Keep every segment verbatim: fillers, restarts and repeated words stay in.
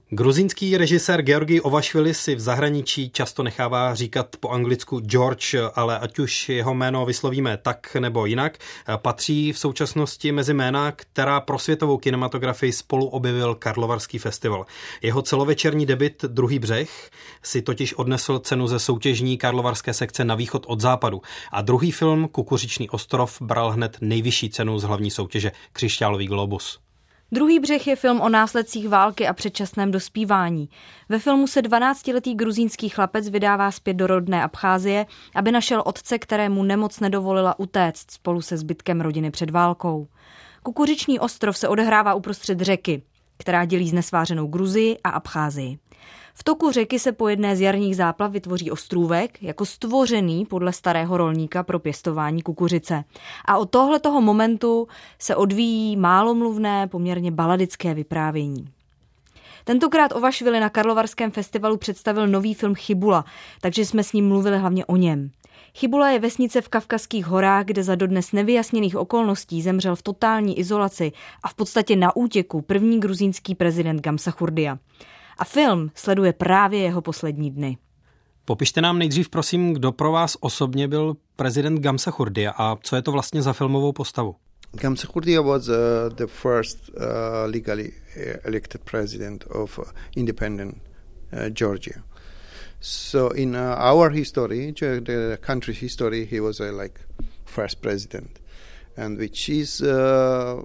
Gruzínský režisér Georgij Ovašvili si v zahraničí často nechává říkat po anglicku George, ale ať už jeho jméno vyslovíme tak nebo jinak, patří v současnosti mezi jména, která pro světovou kinematografii spolu objevil Karlovarský festival. Jeho celovečerní debut Druhý břeh si totiž odnesl cenu ze soutěžní karlovarské sekce Na východ od západu a druhý film Kukuřičný ostrov bral hned nejvyšší cenu z hlavní soutěže Křišťálový glóbus. Druhý břeh je film o následcích války a předčasném dospívání. Ve filmu se dvanáctiletý gruzínský chlapec vydává zpět do rodné Abcházie, aby našel otce, kterému nemoc nedovolila utéct spolu se zbytkem rodiny před válkou. Kukuřičný ostrov se odehrává uprostřed řeky, která dělí znesvářenou Gruzii a Abcházii. V toku řeky se po jedné z jarních záplav vytvoří ostrůvek, jako stvořený podle starého rolníka pro pěstování kukuřice. A od tohletoho momentu se odvíjí málomluvné, poměrně baladické vyprávění. Tentokrát Ovašvili na Karlovarském festivalu představil nový film Chybula, takže jsme s ním mluvili hlavně o něm. Chybula je vesnice v Kavkazských horách, kde za dodnes nevyjasněných okolností zemřel v totální izolaci a v podstatě na útěku první gruzínský prezident Gamsachurdia. A film sleduje právě jeho poslední dny. Popište nám nejdřív, prosím, kdo pro vás osobně byl prezident Gamsachurdia a co je to vlastně za filmovou postavu? Gamsachurdia was uh, the first uh, legally elected president of uh, independent uh, Georgia. So in uh, our history, the country's history, he was a like first president, and which is uh,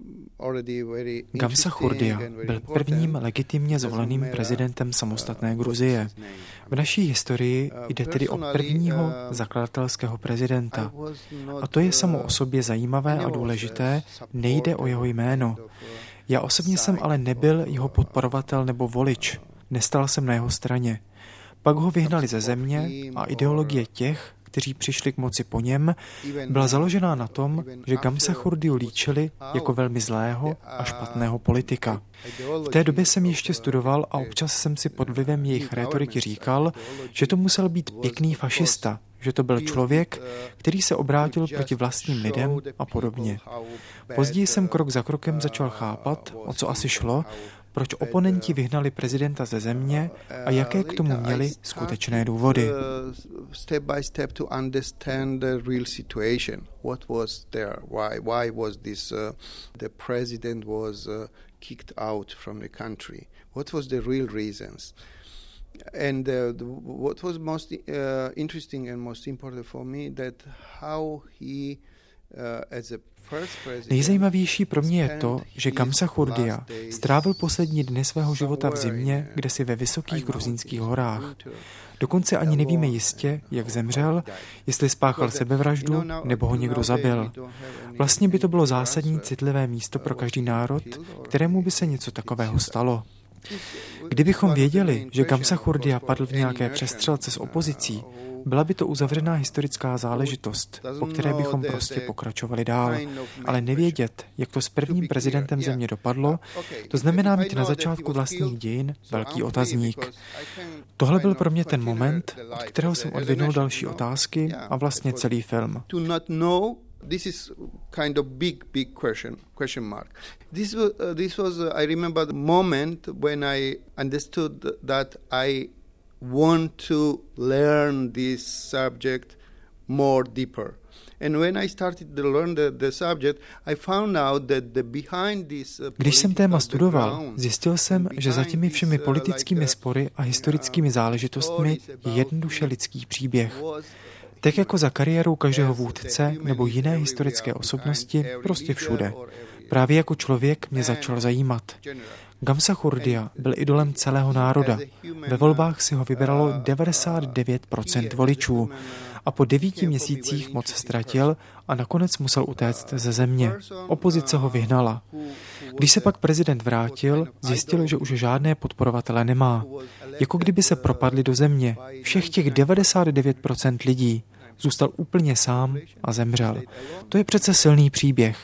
Gamsachurdia byl prvním legitimně zvoleným prezidentem samostatné Gruzie. V naší historii jde tedy o prvního zakladatelského prezidenta. A to je samo o sobě zajímavé a důležité, nejde o jeho jméno. Já osobně jsem ale nebyl jeho podporovatel nebo volič. Nestal jsem na jeho straně. Pak ho vyhnali ze země a ideologie těch, kteří přišli k moci po něm, byla založená na tom, že Gamsachurdiu líčili jako velmi zlého a špatného politika. V té době jsem ještě studoval a občas jsem si pod vlivem jejich rétoriky říkal, že to musel být pěkný fašista, že to byl člověk, který se obrátil proti vlastním lidem a podobně. Později jsem krok za krokem začal chápat, o co asi šlo, proč oponenti vyhnali prezidenta ze země a jaké k tomu měli skutečné důvody. Step by step to understand the real situation. What was there? Why why was this the president was kicked out from the country? What was the real reasons? And uh, what was most uh, interesting and most important for me that how he uh, as a Nejzajímavější pro mě je to, že Gamsachurdia strávil poslední dny svého života v zimě, kde si ve vysokých gruzínských horách. Dokonce ani nevíme jistě, jak zemřel, jestli spáchal sebevraždu nebo ho někdo zabil. Vlastně by to bylo zásadní citlivé místo pro každý národ, kterému by se něco takového stalo. Kdybychom věděli, že Gamsachurdia padl v nějaké přestřelce s opozicí, byla by to uzavřená historická záležitost, po které bychom prostě pokračovali dál. Ale nevědět, jak to s prvním prezidentem země dopadlo, to znamená mít na začátku vlastních dějin velký otazník. Tohle byl pro mě ten moment, od kterého jsem odvinul další otázky a vlastně celý film. This is kind of big, big question, question mark. This was, uh, this was uh, I remember the moment when I understood that I want to learn this subject more deeper. And when I started to learn the, the subject, I found out that the behind this uh, Když jsem téma studoval, zjistil jsem, že za těmi všemi politickými spory a historickými záležitostmi je jednoduše lidský příběh. Tak jako za kariérou každého vůdce nebo jiné historické osobnosti, prostě všude. Právě jako člověk mě začal zajímat. Gamsachurdia byl idolem celého národa. Ve volbách si ho vybralo devadesát devět procent voličů a po devíti měsících moc ztratil a nakonec musel utéct ze země. Opozice ho vyhnala. Když se pak prezident vrátil, zjistil, že už žádné podporovatele nemá. Jako kdyby se propadli do země. Všech těch devadesát devět procent lidí. Zůstal úplně sám a zemřel. To je přece silný příběh.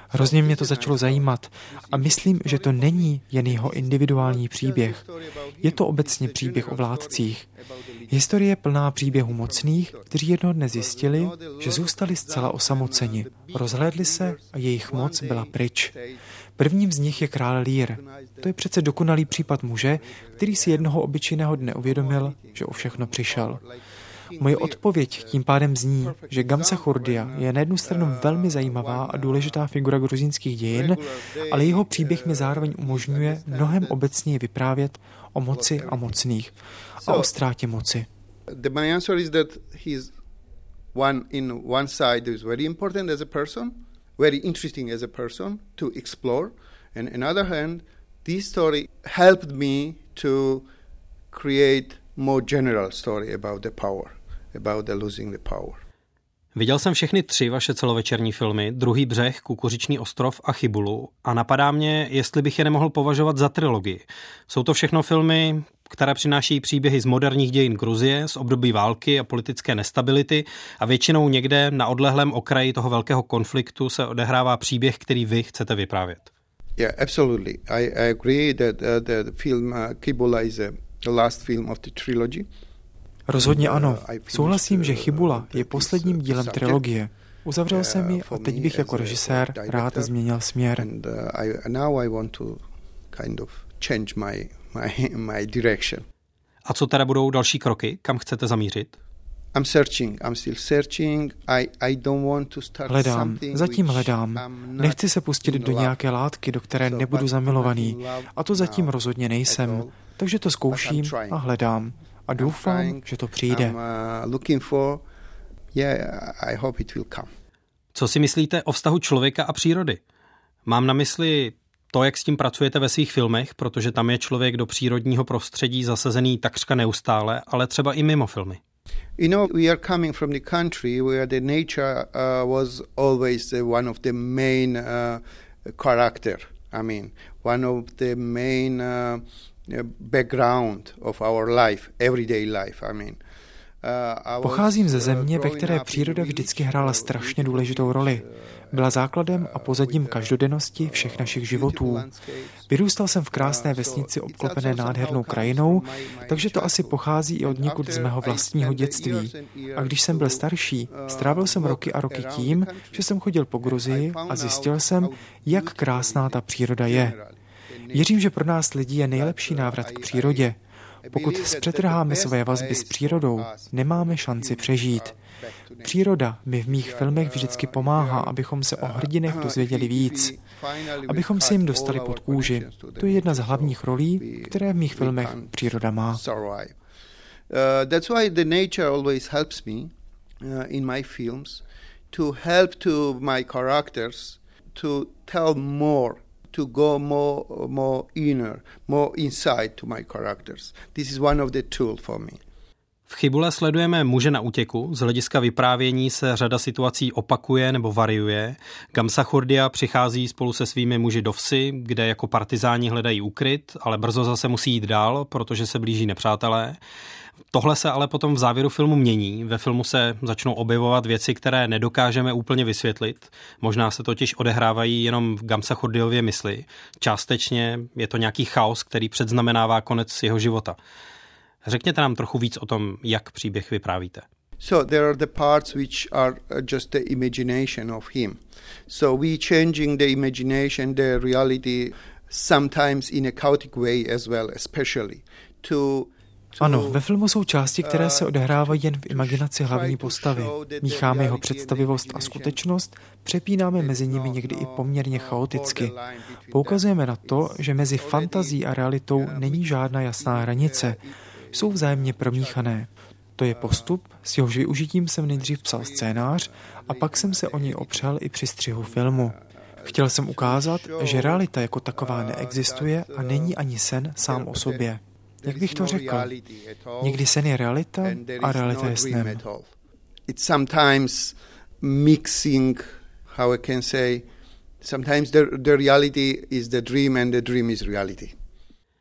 Hrozně mě to začalo zajímat a myslím, že to není jen jeho individuální příběh. Je to obecně příběh o vládcích. Historie je plná příběhů mocných, kteří jednoho dne zjistili, že zůstali zcela osamoceni. Rozhlédli se a jejich moc byla pryč. Prvním z nich je král Lear. To je přece dokonalý případ muže, který si jednoho obyčejného dne uvědomil, že o všechno přišel. Moje odpověď tím pádem zní, že Gamsachurdia je na jednu stranu velmi zajímavá a důležitá figura gruzínských dějin, ale jeho příběh mi zároveň umožňuje mnohem obecněji vyprávět o moci a mocných a o ztrátě moci. My answer is that he's one in one side is very important as a person, very interesting as a person to explore, and on the other hand, this story helped me to create more general story about the power, about the losing the power. Viděl jsem všechny tři vaše celovečerní filmy, Druhý břeh, Kukuřičný ostrov a Chybulu a napadá mě, jestli bych je nemohl považovat za trilogii. Jsou to všechno filmy, které přináší příběhy z moderních dějin Gruzie, z období války a politické nestability a většinou někde na odlehlém okraji toho velkého konfliktu se odehrává příběh, který vy chcete vyprávět. Yeah, absolutely. I, I agree that uh, the film uh, Chybula is a, the last film of the trilogy. Rozhodně ano. Souhlasím, že Chybula je posledním dílem trilogie. Uzavřel jsem ji a teď bych jako režisér rád změnil směr. A co teda budou další kroky? Kam chcete zamířit? Hledám, zatím hledám. Nechci se pustit do nějaké látky, do které nebudu zamilovaný. A to zatím rozhodně nejsem. Takže to zkouším a hledám. A doufám, že to přijde. Co si myslíte o vztahu člověka a přírody? Mám na mysli to, jak s tím pracujete ve svých filmech, protože tam je člověk do přírodního prostředí zasazený takřka neustále, ale třeba i mimo filmy. You know, we are coming from the country where the nature uh, was always uh, one of the main uh, character. I mean, one of the main uh, background of our life, everyday life, I mean. Pocházím ze země, ve které příroda vždycky hrála strašně důležitou roli. Byla základem a pozadím každodennosti všech našich životů. Vyrůstal jsem v krásné vesnici obklopené nádhernou krajinou, takže to asi pochází i od někud z mého vlastního dětství. A když jsem byl starší, strávil jsem roky a roky tím, že jsem chodil po Gruzii a zjistil jsem, jak krásná ta příroda je. Věřím, že pro nás lidi je nejlepší návrat k přírodě. Pokud zpřetrháme své vazby s přírodou, nemáme šanci přežít. Příroda mi v mých filmech vždycky pomáhá, abychom se o hrdinech dozvěděli víc, abychom si jim dostali pod kůži. To je jedna z hlavních rolí, které v mých filmech příroda má. That's why the nature always helps me in my films to help to my characters to tell more, to go more, more inner, more inside to my characters. This is one of the tools for me. V Chybule sledujeme muže na útěku. Z hlediska vyprávění se řada situací opakuje nebo variuje. Gamsachurdia přichází spolu se svými muži do vsi, kde jako partizáni hledají úkryt, ale brzo zase musí jít dál, protože se blíží nepřátelé. Tohle se ale potom v závěru filmu mění. Ve filmu se začnou objevovat věci, které nedokážeme úplně vysvětlit. Možná se totiž odehrávají jenom v Gamsachurdiově mysli. Částečně je to nějaký chaos, který předznamenává konec jeho života. Řekněte nám trochu víc o tom, jak příběh vyprávíte. So there are the parts which are just the imagination of him. So we changing the imagination, the reality, sometimes in a chaotic way as well, especially to Ano, ve filmu jsou části, které se odehrávají jen v imaginaci hlavní postavy. Mícháme jeho představivost a skutečnost, přepínáme mezi nimi někdy i poměrně chaoticky. Poukazujeme na to, že mezi fantazí a realitou není žádná jasná hranice. Jsou vzájemně promíchané. To je postup, s jehož využitím jsem nejdřív psal scénář a pak jsem se o něj opřel i při střihu filmu. Chtěl jsem ukázat, že realita jako taková neexistuje a není ani sen sám o sobě. Jak bych to řekl? Někdy sen je realita a realita je snem. It's sometimes mixing, how I can say, sometimes the, the reality is the dream and the dream is reality.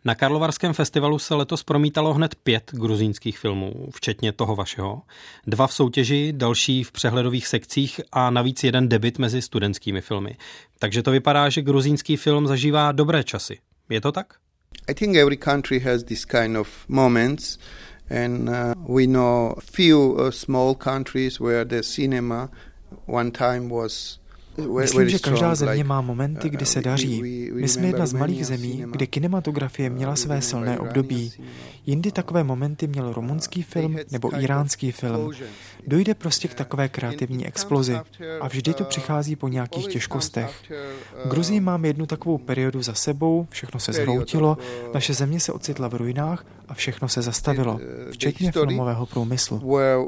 Na Karlovarském festivalu se letos promítalo hned pět gruzínských filmů, včetně toho vašeho. Dva v soutěži, další v přehledových sekcích a navíc jeden debut mezi studentskými filmy. Takže to vypadá, že gruzínský film zažívá dobré časy. Je to tak? I think every country has this kind of moments and uh, we know few uh, small countries where the cinema one time was. Myslím, že každá země má momenty, kdy se daří. My jsme jedna z malých zemí, kde kinematografie měla své silné období. Jindy takové momenty měl rumunský film nebo iránský film. Dojde prostě k takové kreativní explozi. A vždy to přichází po nějakých těžkostech. V Gruzii máme jednu takovou periodu za sebou, všechno se zhroutilo, naše země se ocitla v ruinách a všechno se zastavilo, včetně filmového průmyslu.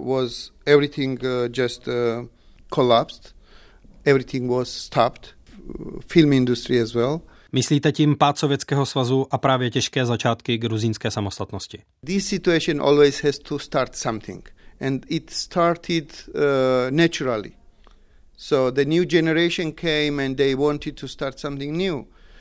Everything was stopped, film industry as well. Myslíte tím pád Sovětského svazu a právě těžké začátky gruzínské samostatnosti? This situation always has to start something and it started uh, naturally. So the new generation came and they wanted to start something new.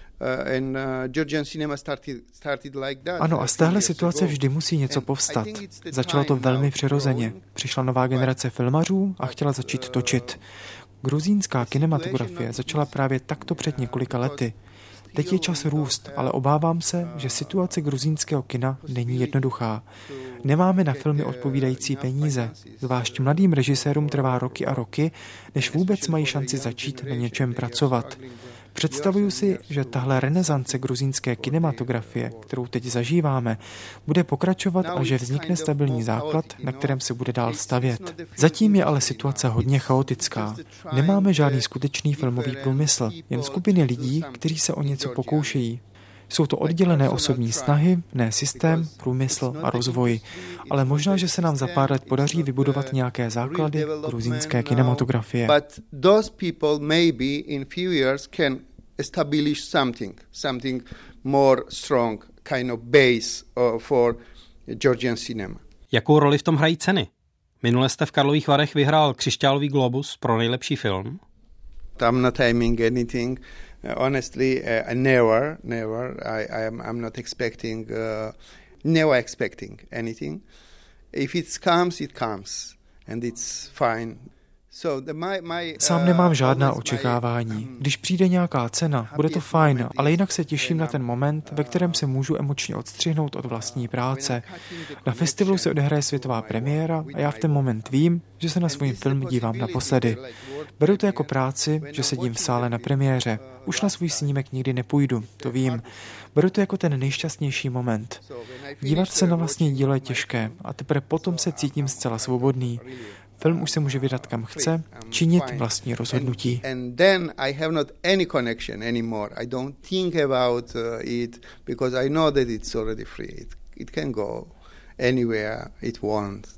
Ano, a z téhle situace vždy musí něco povstat. Začalo to velmi přirozeně. Přišla nová generace filmařů a chtěla začít točit. Gruzínská kinematografie začala právě takto před několika lety. Teď je čas růst, ale obávám se, že situace gruzínského kina není jednoduchá. Nemáme na filmy odpovídající peníze. Zvlášť mladým režisérům trvá roky a roky, než vůbec mají šanci začít na něčem pracovat. Představuju si, že tahle renesance gruzínské kinematografie, kterou teď zažíváme, bude pokračovat a že vznikne stabilní základ, na kterém se bude dál stavět. Zatím je ale situace hodně chaotická. Nemáme žádný skutečný filmový průmysl, jen skupiny lidí, kteří se o něco pokoušejí. Jsou to oddělené osobní snahy, ne systém, průmysl a rozvoj. Ale možná, že se nám za pár let podaří vybudovat nějaké základy gruzínské kinematografie. But those people maybe in few years can establish something, something more strong kind of base for Georgian cinema. Jakou roli v tom hrají ceny? Minule jste v Karlových Varech vyhrál Křišťálový globus pro nejlepší film. I'm not aiming anything. Uh, honestly, uh, never, never. I, I am, I'm not expecting, uh, never expecting anything. If it comes, it comes, and it's fine. So the, my, my, uh, Sám nemám žádná očekávání. Když přijde nějaká cena, bude to fajn, ale jinak se těším na ten moment, ve kterém se můžu emočně odstřihnout od vlastní práce. Na festivalu se odehraje světová premiéra a já v ten moment vím, že se na svůj film dívám naposledy. Beru to jako práci, že sedím v sále na premiéře. Už na svůj snímek nikdy nepůjdu, to vím. Beru to jako ten nejšťastnější moment. Dívat se na vlastní dílo je těžké a teprve potom se cítím zcela svobodný. Film už se může vydat kam chce, činit vlastní rozhodnutí. And then I have not any connection anymore. I don't think about it because I know that it's already free. It, it can go anywhere it wants.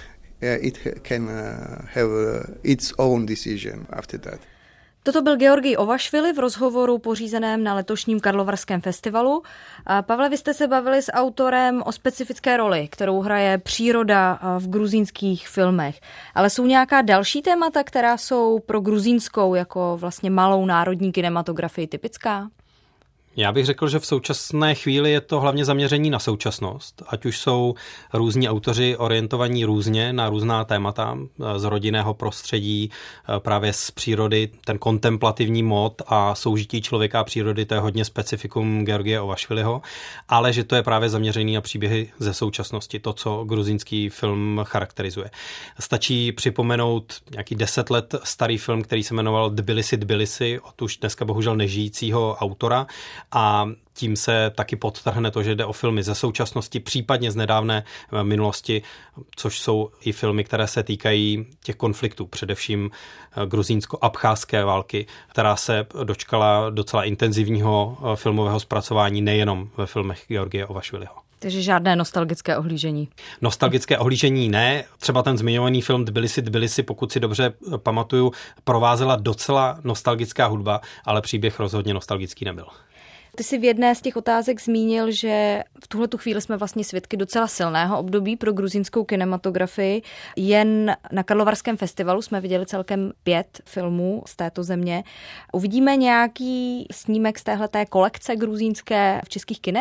It can have its own decision after that. Toto byl Georgij Ovašvili v rozhovoru pořízeném na letošním Karlovarském festivalu. A Pavle, vy jste se bavili s autorem o specifické roli, kterou hraje příroda v gruzínských filmech. Ale jsou nějaká další témata, která jsou pro gruzínskou jako vlastně malou národní kinematografii typická? Já bych řekl, že v současné chvíli je to hlavně zaměření na současnost, ať už jsou různí autoři orientovaní různě na různá témata z rodinného prostředí, právě z přírody, ten kontemplativní mod a soužití člověka a přírody, to je hodně specifikum Georgije Ovašviliho, ale že to je právě zaměřený na příběhy ze současnosti, to, co gruzínský film charakterizuje. Stačí připomenout nějaký deset let starý film, který se jmenoval Tbilisi Tbilisi, od už dneska bohužel nežijícího autora, a tím se taky podtrhne to, že jde o filmy ze současnosti, případně z nedávné minulosti, což jsou i filmy, které se týkají těch konfliktů, především gruzínsko-abcházské války, která se dočkala docela intenzivního filmového zpracování nejenom ve filmech Georgije Ovašviliho. Takže žádné nostalgické ohlížení. Nostalgické ohlížení ne. Třeba ten zmiňovaný film Tbilisi Tbilisi, pokud si dobře pamatuju, provázela docela nostalgická hudba, ale příběh rozhodně nostalgický nebyl. Ty jsi v jedné z těch otázek zmínil, že v tuhletu chvíli jsme vlastně svědky docela silného období pro gruzínskou kinematografii. Jen na Karlovarském festivalu jsme viděli celkem pět filmů z této země. Uvidíme nějaký snímek z téhleté kolekce gruzínské v českých kinech?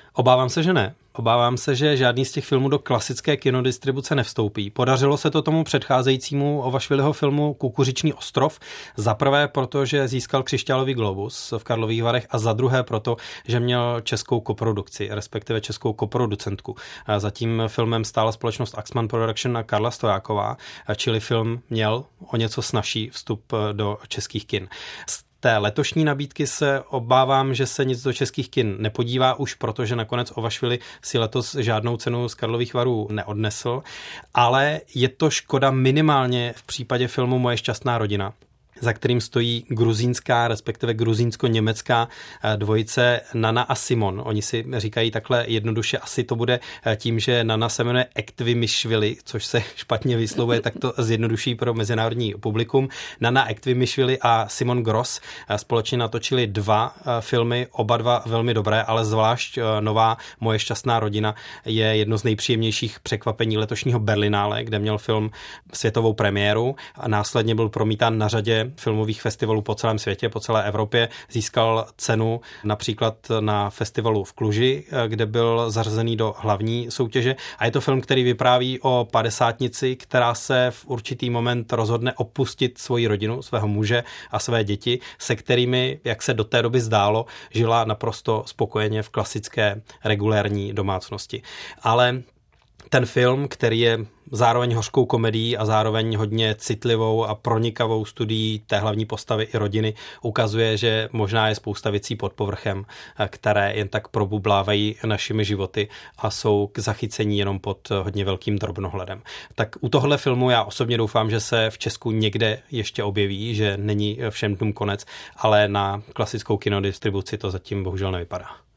Obávám se, že ne. Obávám se, že žádný z těch filmů do klasické kinodistribuce nevstoupí. Podařilo se to tomu předcházejícímu Ovašviliho filmu Kukuřičný ostrov. Za prvé proto, že získal křišťálový globus v Karlových Varech a za druhé proto, že měl českou koprodukci, respektive českou koproducentku. Za tím filmem stála společnost Axman Production a Karla Stojáková, čili film měl o něco snazší vstup do českých kin. Té letošní nabídky se obávám, že se nic do českých kin nepodívá už, protože nakonec Ovašvili si letos žádnou cenu z Karlových Varů neodnesl, ale je to škoda minimálně v případě filmu Moje šťastná rodina, za kterým stojí gruzínská, respektive gruzínsko-německá dvojice Nana a Simon. Oni si říkají takhle jednoduše, asi to bude tím, že Nana se jmenuje Ektvimišvili, což se špatně vyslovuje, tak to zjednoduší pro mezinárodní publikum. Nana Ektvimišvili a Simon Gross společně natočili dva filmy, oba dva velmi dobré, ale zvlášť nová Moje šťastná rodina je jedno z nejpříjemnějších překvapení letošního Berlinále, kde měl film světovou premiéru a následně byl promítán na řadě filmových festivalů po celém světě, po celé Evropě. Získal cenu například na festivalu v Kluži, kde byl zařazený do hlavní soutěže. A je to film, který vypráví o padesátnici, která se v určitý moment rozhodne opustit svoji rodinu, svého muže a své děti, se kterými, jak se do té doby zdálo, žila naprosto spokojeně v klasické regulérní domácnosti. Ale ten film, který je zároveň hořkou komedií a zároveň hodně citlivou a pronikavou studií té hlavní postavy i rodiny, ukazuje, že možná je spousta věcí pod povrchem, které jen tak probublávají našimi životy a jsou k zachycení jenom pod hodně velkým drobnohledem. Tak u tohle filmu já osobně doufám, že se v Česku někde ještě objeví, že není všem dnům konec, ale na klasickou kinodistribuci to zatím bohužel nevypadá.